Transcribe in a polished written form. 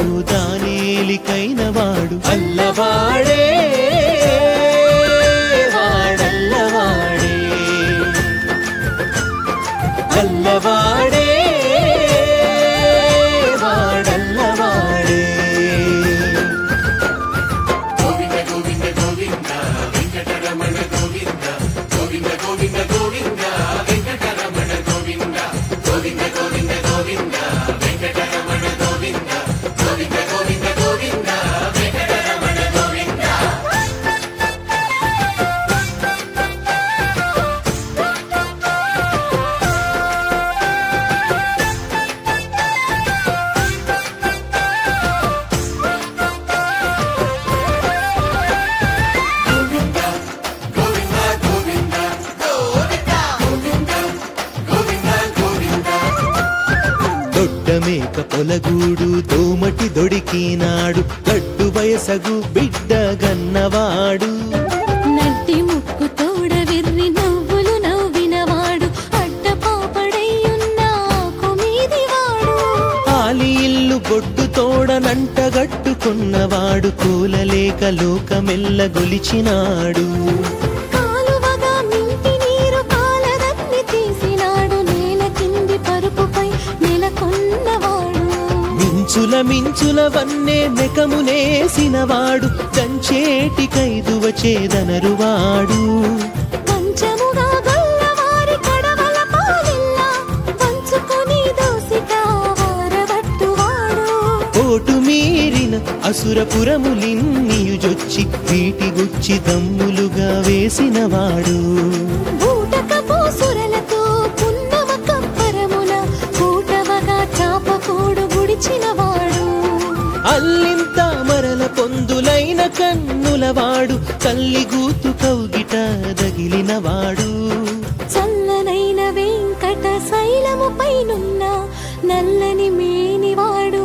దానియేలికైన వాడు అల్లవాడే వాడల్లవాడే అల్లవాడే వాడల్లవాడే గోవింద గోవింద గోవింద వెంకటరమణ గోవింద గోవింద గోవింద గోవింద వెంకటరమణ గోవింద గోవింద గోవింద గోవింద వెంకటరమణ గోవింద గోవింద గోవింద గోవింద వెంకటరమణ గోవింద దొడ్డమేక పొలగూడు దోమటి దొడికినాడు గడ్డు వయసగు బిడ్డ గన్నవాడు నడ్డి ముక్కు తోడ విర్రి నవ్వులు నవ్వినవాడు అడ్డపాపడయ్యున్న కొమీదివాడు ఆలి ఇల్లు గొడ్డు తోడనంటగట్టుకున్నవాడు కూలలేక లోకమెల్ల గొలిచినాడు కాలువగా మింటి నీరు కాలదన్ని తీసినాడు నేల కింది పరుపుపై నెలకొన్నవాడు మించుల మించుల వన్నే నెకమునేసినవాడు దంచేటి కైదువ చేదనరువాడు పంచముగా గల్లవారి కడవల పాలిల్లా పంచుకొని దోసిగా వారబట్టువాడు ఓటు మీరిన అసురపురములిన్నియుజొచ్చి వీటి గుచ్చి దమ్ములుగా వేసినవాడు బూటకపు సురలతో పున్నమ కప్పరమున కూటవగా చాపకూడు గుడిచినవాడు అల్లింత మరల పొందులైన కన్నులవాడు తల్లిగూతు కౌగిట దగిలినవాడు చల్లనైన వెంకట శైలము పైనున్న నల్లని మేనివాడు